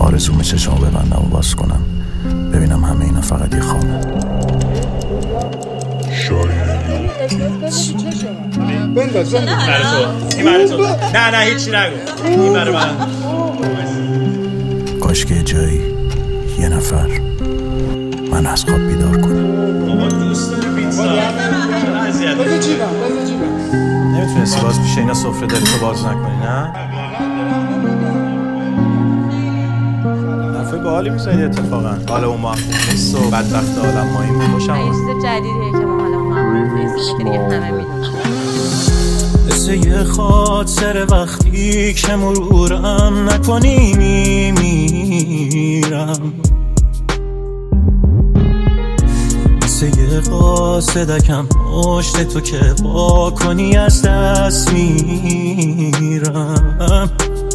آرزو میشه شما ببندم و باز کنم، ببینم همه اینا فقط یه خوابه. بنداز این برای تو. نه هیچی نگو، این برای من. کاش که جایی یه نفر من از خواب بیدار کنم. بابا دوست داری پیتزا؟ بذار جیبم. نمیتونستی باز پیش اینا سفره داری تو باز نکنی نه؟ حرفای باحالی میزنی اتفاقا. حالا اون ما نیست و بدبخت عالم ما این میباشم. این چیز جدیدیه که ما حالا ما نیست که دیگه همه میدونم. مثل یه خاطر وقتی که مرورم نکنی میمیرم، مثل یه قاصدکم پشت تو که با کنی از دست میرم.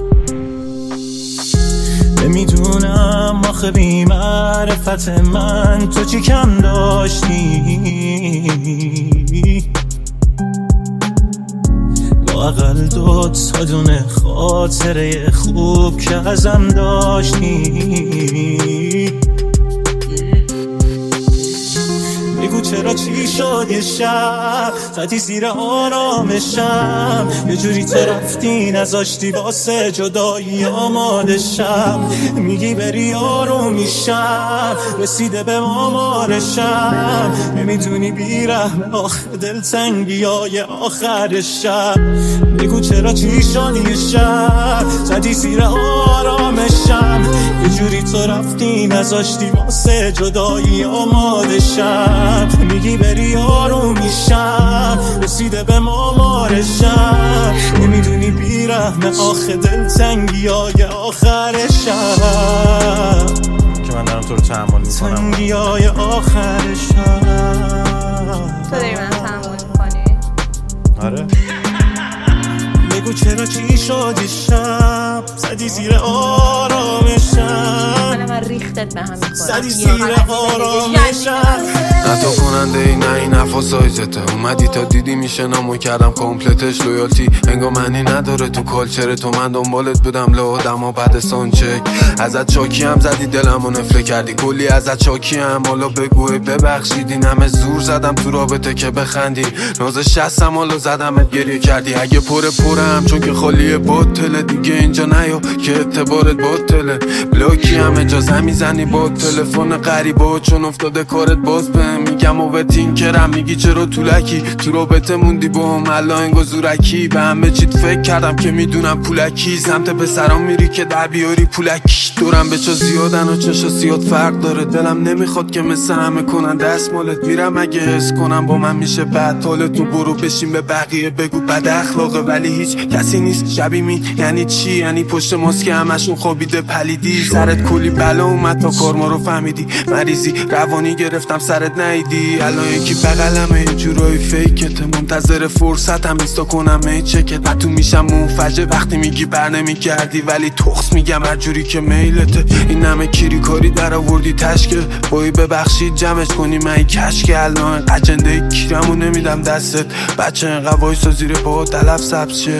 نمیدونم آخه بی معرفت من تو چی کم داشتی، لااقل 2 تا دونه خاطره خوب که ازم داشتی. بگو چرا چی شد یه شب زدی زیر آرامشم، یه جوری تو رفتی نذاشتی واسه جدایی آماده شم. میگی بری آروم میشم، رسیده به آمارشم، نمیدونی بیرحم آخه دلتنگی های آخر شب. بگو چرا چی شد یه شب زدی زیر آرامشم، یه جوری تو رفتی نذاشتی واسه جدایی آماده شم. میگی بری آروم میشم، رسیده به مامارشم، نمیدونی بیرحم آخه دلتنگی های آخر شب که من دارم تو رو تحمل میکنم. تنگی های آخر شب تو داری من تحمل میکنی؟ آره. بگو چرا چی شد یه شب زدی زیر آرامشم، من ریختت به هم میکنم، زدی زیر آرامشم. نه تو کننده ای نه این حرفا سایزته، اومدی تا دیدی میشه نامو کردم کمپلتش. لویالتی انگار معنی نداره تو کالچر تو، من دنبالت بودم لادم و بعد سانچک. ازت چاکی هم زدی دلمو نفله کردی، کلی ازت چاکی هم. حالا بگوی ببخشید این همه زور زدم تو رابطه که بخندی، ناز شستم حالا زدمت گریه کردی. اگه پرم چون که خالیه باطله دیگه اینجا نیا که اعتبارت باطله. بلاکی هم اجازه میزنی با تلفن غریبا چون افتاده کارت باز بهم میگم و به تینکرم. میگی چرا طولکی تو رابطه موندی با هم الان انگار زورکی. به همه چیت فکر کردم که میدونم پولکی، سمت پسرام میری که در بیاری پولکی. دورم بچا زیادن و چشا زیاد فرق داره، دلم نمیخواد که مثل همه کنن دستمالت. میرم اگه حس کنم با من میشه بد حالت، تو برو بشین به بقیه بگو بد اخلاقه ولی هیچ کسی نیست شبیه می. یعنی چی؟ یعنی پشت ماسک همشون خوابیده پلیدی، سرت کلی بلا اومد تا کار ما رو فهمیدی. مریضی روانی گرفتم سرت نیدی، الان یکی بغلمه یه جورایی فیکت، منتظر فرصتم ایستا کنم ای چکت. من تو میشم منفجر وقتی میگی بر نمیگردی، ولی تخص میگم هر جوری که میلته. این همه کیری کاری در آوردی تشکه، بایی ببخشید جمعش کنی من کشکه. الان قجنده کیرمو نمیدم دستت، بچه اینقدر وایسا زیر پا تلف سبز شه.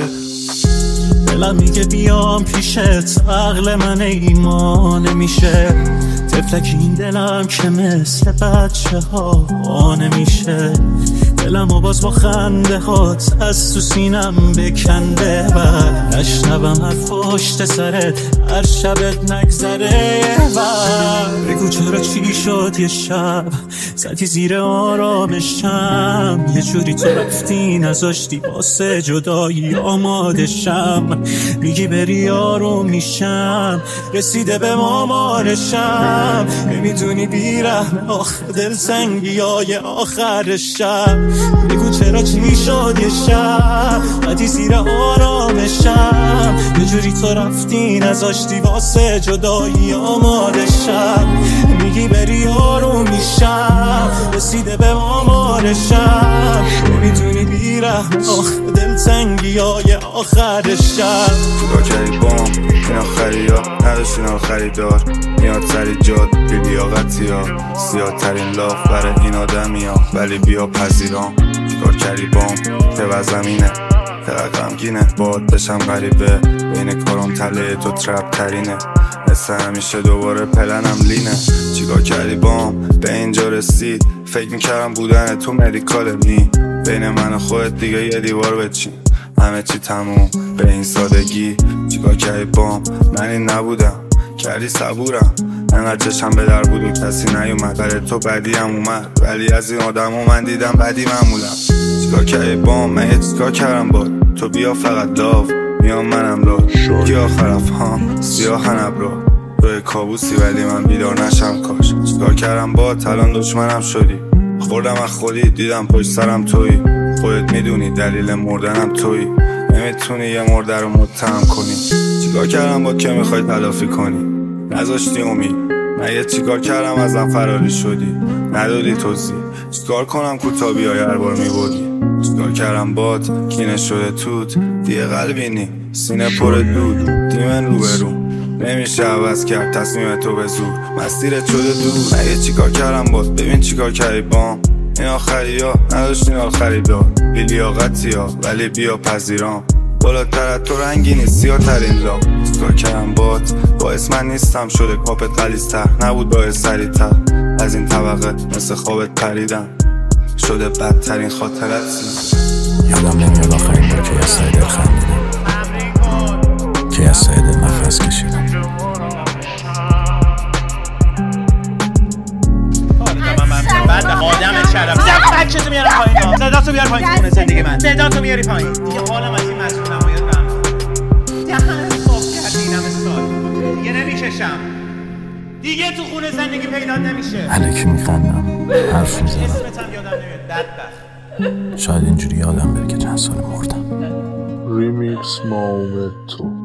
دلم میگه بیام پیشت، عقل من ایمان نمیشه. تفلک این دلم که مثل بچه ها نمیشه. دلم و باز با خنده هات از تو سینم بکنده و نشنوم هر پشت سرت هر شبت نگذره. و بگو چرا چی شد یه شب زدی زیر آرامشم، یه جوری تو رفتی نذاشتی واسه جدایی آماده شم. میگی بری آروم میشم، رسیده به مامارشم، نمیدونی بیرحم آخه دلتنگی های آخر شب. بگو چرا چی شد یه شب زدی زیر آرامشم، یه جوری تو رفتی نذاشتی واسه جدایی آماده شم. میگی بری آروم میشم، رسیده به آمارشم، نمیدونی بیرحم آخه دلتنگی های آخر شب. چیکار کردی بام اینا خریا نداشت اینا خریدار، میاد سری جاد بی لیاقتی ها، زیادترین لاف برای این آدمی ها ولی بیا پذیرام. چیکار کردی بام که زمینه غمگینه، باد بشم غریبه بین کارم تله تو ترپ ترینه. مثل همیشه دوباره پلنم لینه. چیکار کردی بام به اینجا رسید؟ فکر میکردم بودن تو مدیکال نی. بین من و خودت دیگه یه دیوار بچین، همه چی تموم به این سادگی. چیکار کردی بام من این نبودم، کردی صبورم. انقدر چشم به در بود و کسی نیومد. برای تو بدی هم اومد، ولی از این آدم و من دیدم بدی معمولم. چیکار کردی بام من یه چیکار کردم باد؟ تو بیا فقط داو میام منم لاد. کی آخر افهام سیاهن ابرا توی کابوسی ولی من بیدار نشم کاش. چیکار کردم باد الان دشمنم شدی. خوردم از خودی دیدم پشت سرم تویی. خودت میدونی دلیل مردنم تویی. نمیتونی یه مرده رو متهم کنی. چیکار کردم با که میخوای تلافی کنی؟ نذاشتی امید. من یه چیکار کردم ازم فراری شدی. ندادی توضیح. چیکار کنم کوتابی های هر بار میبودی. چیکار کردم باد کینه شده توت. دیگه قلبی نی سینه پر دود. دیمن رو به رو نمیشه عوض کرد تصمیم تو به زور. مسیرت شده دور. من یه چیکار کردم باد ببین چیکار کردی بام. این آخری ها نداشتین آخری دار. بی لیاقتی ها ولی بیا پذیرام. بالاتر از تو رنگی نیستی یا ترین لا. چیکار کردم باد باعث من نیستم شده کاپت غلیظ‌تر. نبود باعث سریع‌تر از این طبقه مثل خوابت پریدم. شده بدترین خاطرتی. یادم نمیاد آخرین بار که از سایه دل خندیدم، که از سایه دل نفس کشیدم. بعد به آدم شرف بچه تو میارم پایین ها. صداتو بیار پایین تو خونه زندگی من. صداتو میاری پایین. دیگه حالم از این مسئول نمایت برم. دهن صاف کردی این همه سال. دیگه نمیکشم. دیگه تو خونه زندگی پیدا نمیشه. الکی میخندم، حرف میزنم. اسمت هم یادم نمیاد بدبخت. شاید اینجوری یادم بره که چند سال مردم. ریمیکس مامتو